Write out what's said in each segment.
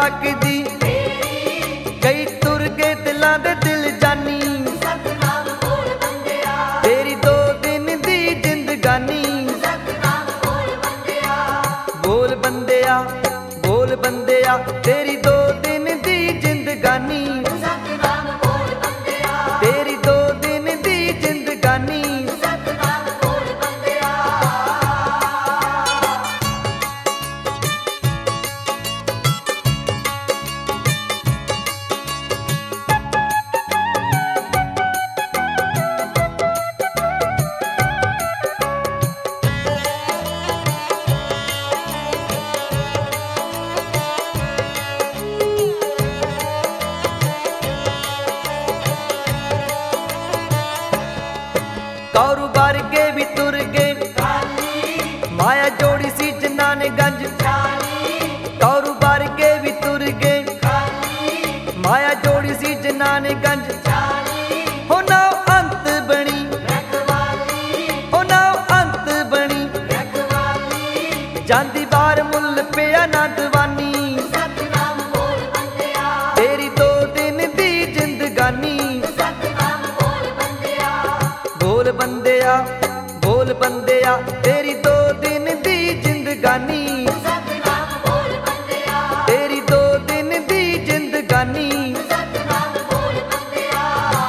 ਆਖਦੀ ਕਈ ਤੁਰ ਗਏ ਦਿਲਾਂ ਦੇ ਦਿਲ ਜਾਨੀ ਸਤਨਾਮ ਬੋਲ ਬੰਦਿਆ ਤੇਰੀ 2 ਦਿਨ ਦੀ ਜ਼ਿੰਦਗਾਨੀ ਸਤਨਾਮ ਬੋਲ ਬੰਦਿਆ ਬੋਲ ਬੰਦਿਆ ਬੋਲ ਬੰਦਿਆ ਤੇਰੀ 2 ਦਿਨ ਦੀ ਜ਼ਿੰਦਗਾਨੀ ਸਤਨਾਮ ਬੋਲ ਬੰਦਿਆ ਤੇਰੀ 2 ਦਿਨ ਦੀ ਜ਼ਿੰਦਗਾਨੀ ਸਤਨਾਮ ਬੋਲ ਬੰਦਿਆ ਕੌਰੂ ਵਰਗੇ ਵੀ ਤੁਰ ਗਏ ਮਾਇਆ ਜੋੜੀ ਸੀ ਜਿਨ੍ਹਾਂ ਨੇ ਗੰਜ ਕੌਰੂ ਵਰਗੇ ਵੀ ਤੁਰ ਗਏ ਮਾਇਆ ਜੋੜੀ ਸੀ ਜਿਨ੍ਹਾਂ ਨੇ ਗੰਜ ਹੋ ਨਾ ਅੰਤ ਬਣੀ ਹੋ ਨਾ ਅੰਤ ਬਣੀ ਜਾਂਦੀ ਵਾਰ ਮੁੱਲ ਪਿਆ ਨਾ ਦੀਵਾਨੀ ਸਤਨਾਮ ਬੋਲ ਬੰਦਿਆ ਤੇਰੀ 2 ਦਿਨ ਦੀ ਜ਼ਿੰਦਗਾਨੀ ਸਤਨਾਮ ਬੋਲ ਬੰਦਿਆ ਬੋਲ ਬੰਦਿਆ ਬੋਲ ਬੰਦਿਆ ਤੇਰੀ 2 ਦਿਨ ਦੀ ਜ਼ਿੰਦਗਾਨੀ ਸਤਨਾਮ ਬੋਲ ਬੰਦਿਆ ਤੇਰੀ 2 ਦਿਨ ਦੀ ਜ਼ਿੰਦਗਾਨੀ ਸਤਨਾਮ ਬੋਲ ਬੰਦਿਆ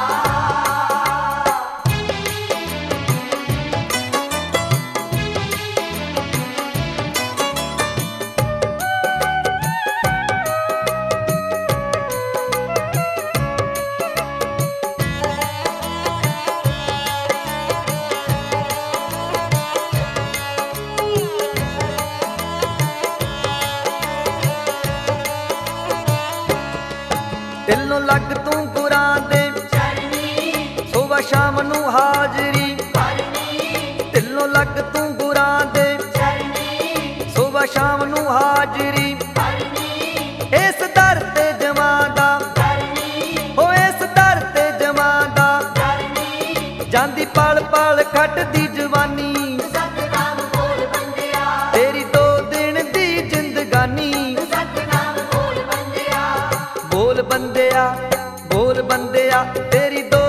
ਦਿਲੋਂ ਲੱਗ ਤੂੰ ਗੁਰਾਂ ਦੇ ਸੁਬਹ ਸ਼ਾਮ ਨੂੰ ਹਾਜ਼ਰੀ ਦਿਲੋਂ ਲੱਗ ਤੂੰ ਗੁਰਾਂ ਦੇ ਸੁਬਹ ਸ਼ਾਮ ਨੂੰ ਹਾਜ਼ਰੀ ਇਸ ਦਰ ਤੇ ਜਮਾਂ ਦਾ ਹੋ ਇਸ ਦਰ ਤੇ ਜਮਾਂ ਦਾ ਜਾਂਦੀ ਪਲ ਪਲ ਖੱਟਦੀ ਜਵਾਨੀ ਸਤਨਾਮ ਬੋਲ ਬੰਦਿਆ ਤੇਰੀ 2 ਦਿਨ ਦੀ ਜ਼ਿੰਦਗਾਨੀ ਸਤਨਾਮ ਬੋਲ ਬੰਦਿਆ ਬੋਲ ਬੰਦਿਆ ਬੋਲ ਬੰਦਿਆ ਤੇਰੀ 2